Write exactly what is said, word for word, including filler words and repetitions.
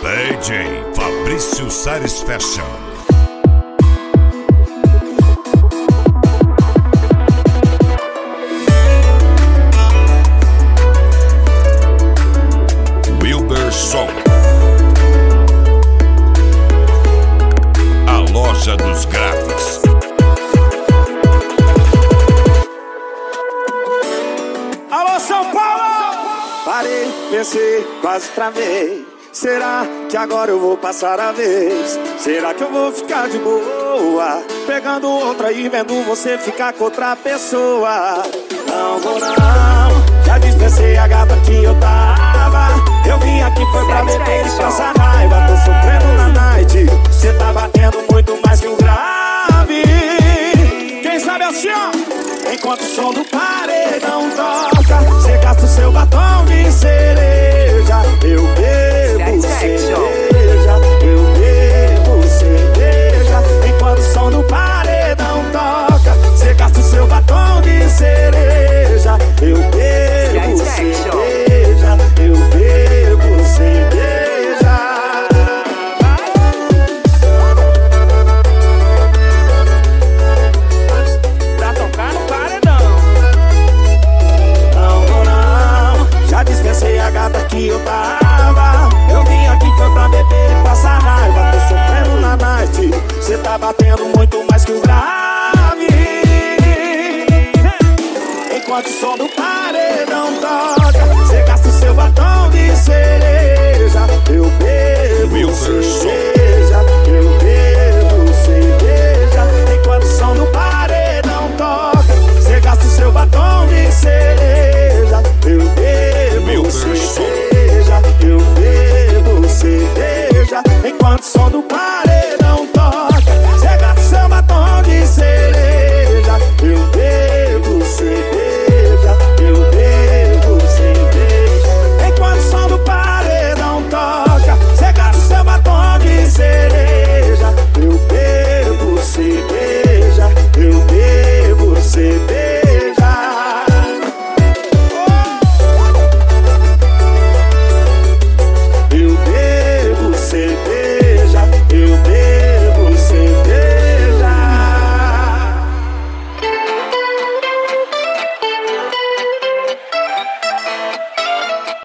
D J Fabrício Sares Fashion. Wilberson, a loja dos gráficos. Alô, São Paulo! Parei, pensei, quase travei. Será que agora eu vou passar a vez? Será que eu vou ficar de boa pegando outra e vendo você ficar com outra pessoa? Não vou não, já dispensei a gata que eu tava. Eu vim aqui foi pra beber e passar raiva. Tô sofrendo na night, cê tá batendo muito mais que o grave. Quem sabe assim, ó, enquanto o som do paredão toca, cê gasta o seu batom de cereja. Eu bebo cerveja, eu bebo cerveja. Enquanto o som do paredão toca, cê gasta o seu batom de cereja. Eu bebo cerveja, eu bebo cerveja. Pra tocar no paredão. Não vou não, já dispensei a gata que eu tava.